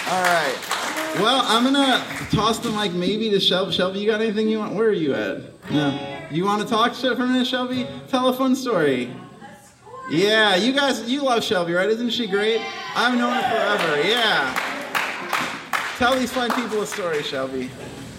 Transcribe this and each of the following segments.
All right. Well, I'm gonna toss the mic maybe to Shelby. Shelby, you got anything you want? Where are you at? No. You want to talk for a minute, Shelby? Tell a fun story. Yeah, you guys, you love Shelby, right? Isn't she great? I've known her forever. Yeah. Tell these fine people a story, Shelby.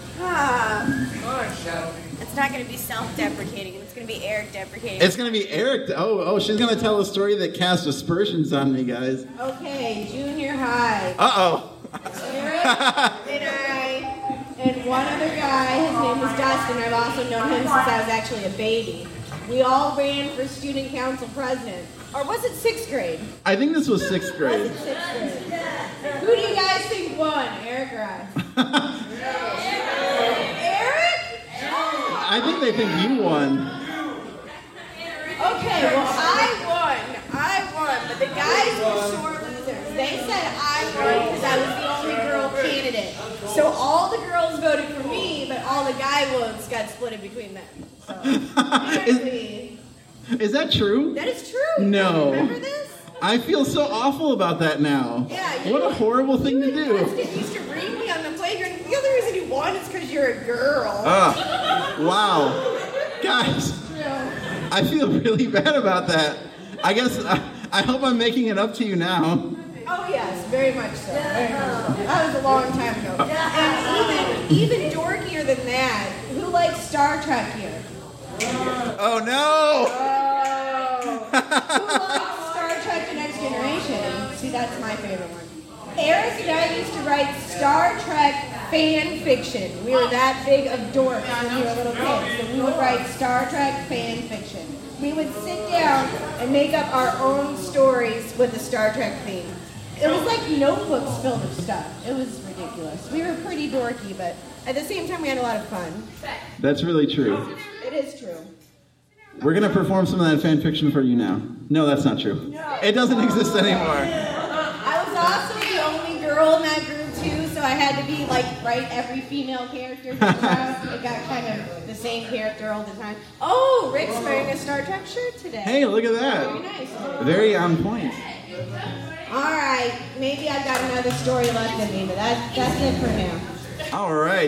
It's not going to be self-deprecating. It's going to be Eric-deprecating. It's going to be Eric. Oh, she's going to tell a story that casts aspersions on me, guys. Okay, junior high. Uh-oh. Eric and I and one other guy, his name was Dustin. I've also known him since I was actually a baby. We all ran for student council president. Or was it 6th grade? I think this was 6th grade. Was it 6th grade? Who do you guys think won, Eric or I? Eric? I think they think you won. Okay, well, I won, but the guys were sore losers. They said I won because I was the only girl candidate. So all the girls voted for me, but all the guy votes got split between them. So, is that true? That is true. No. Remember this? I feel so awful about that now. Yeah. What a horrible thing to do. Dustin used to bring me on the playground. The only reason you won is because you're a girl. Wow. Guys, I feel really bad about that. I guess, I hope I'm making it up to you now. Oh yes, very much so. Very much so. That was a long time ago. And even dorkier than that, who likes Star Trek here? Oh no! Who likes Star Trek The Next Generation? See, that's my favorite one. Eric and I used to write Star Trek fan fiction. We were that big of dorks when we were little kids. So we would write Star Trek fan fiction. We would sit down and make up our own stories with the Star Trek theme. It was like notebooks filled with stuff. It was ridiculous. We were pretty dorky, but at the same time we had a lot of fun. That's really true. It is true. We're going to perform some of that fan fiction for you now. No, that's not true. No. It doesn't exist anymore. I was also the only girl in that group too, so I had to be like write every female character. It got kind of the same character all the time. Oh, Rick's wearing a Star Trek shirt today. Hey, look at that. Very nice. Very on point. All right, maybe I've got another story left in me, but that's it for now. All right.